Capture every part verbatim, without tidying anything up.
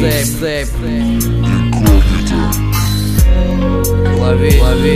сейф, сейф. Лови, лови.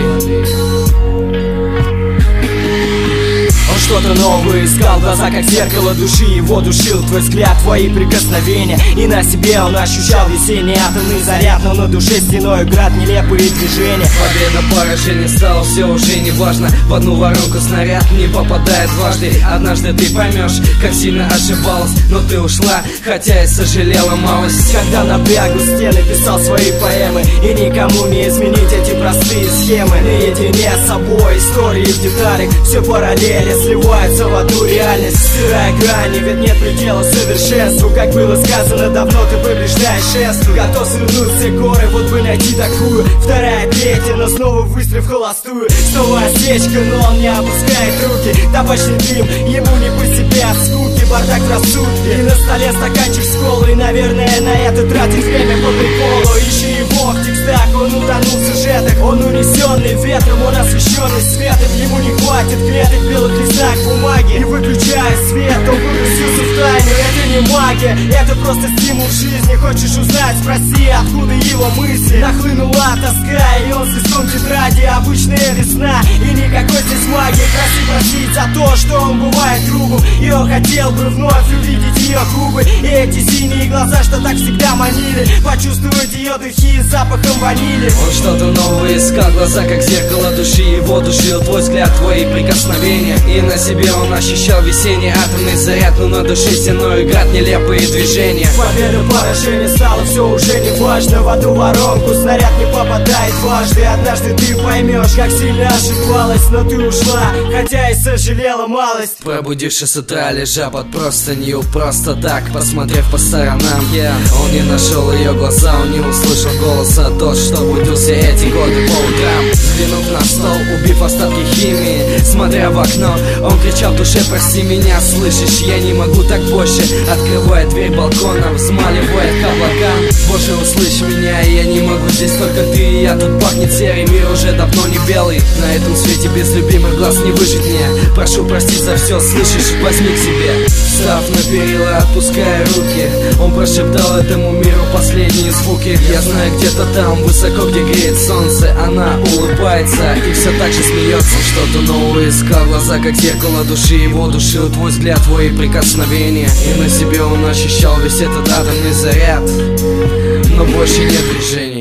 Он что-то новое искал, глаза как зеркало души его душил твой взгляд, твои прикосновения. И на себе он ощущал весенний атомный заряд, но на душе стеной град, нелепые движения. Победа, поражение, стало все уже не важно. В одну воронку снаряд не попадает дважды. Однажды ты поймешь, как сильно ошибалась, но ты ушла, хотя и сожалела малость. Когда напрягу стены писал свои поэмы, и никому не изменить эти простые схемы. Наедине с собой, истории в деталях, все параллели сливаются в одну реальность, стирая грани, ведь нет предела совершенству. Как было сказано давно, ты повреждаешь шеству. Готов свернуть все горы, вот бы найти такую. Вторая, третья, но снова выстрел в холостую. Снова осечка, но он не опускает руки. Табачный дым, ему не по себе от скуки. Бардак в рассудке, и на столе стаканчик с колой. Наверное, на это тратить время по приколу. Ищи его в текстах, он утонул в сюжетах. Он унесенный ветром, он освещенный светом. Ему не хватит клеток в белых листах бумаги. И выключая свет, он погрузился в тайну. Это не магия, это просто стимул жизни. Хочешь узнать, спроси, откуда его мысли. Нахлынула тоска, и он с листом тетради. Обычная весна, и никакой здесь магии. Проси просить за то, что он бывает другом. И он хотел бы вновь увидеть ее губы. И эти синие глаза, что так всегда манили. Почувствовать ее духи с запахом ванили. Он что-то новое искал, глаза как зеркало души его душил твой взгляд, твои прикосновения. И на себе он ощущал весенний атомный заряд, но на душе стеной град, нелепые движения. Победа, поражение, стало все уже не важно. В одну воронку снаряд не попадает дважды. Однажды ты поймешь, как сильно ошибалась, но ты ушла, хотя и сожалела малость. Пробудившись с утра, лежа под простынью, просто так, посмотрев по сторонам, yeah. Он не нашел ее глаза, он не услышал голоса, тот, что будился эти годы по утрам. Взглянув на стол, убив остатки химии, смотря в окно, он кричал в душе: прости меня, слышишь, я не могу так больше. Открывая дверь балкона, взмаливает к облакам. Боже, услышь меня, я не могу, здесь только ты и я. Тут пахнет серый, мир уже давно не белый. На этом свете без любимых глаз не выжить мне. Прошу простить за все, слышишь, возьми к себе. Встав на перила, отпуская руки, он прошептал этому миру последние звуки. Я знаю, где-то там, высоко, где греет солнце, она улыбается и все так же смеется. Что-то новое искал, глаза как зеркало души его душил твой взгляд, твои прикосновения. И на себе он ощущал весь этот атомный заряд, но больше нет движения.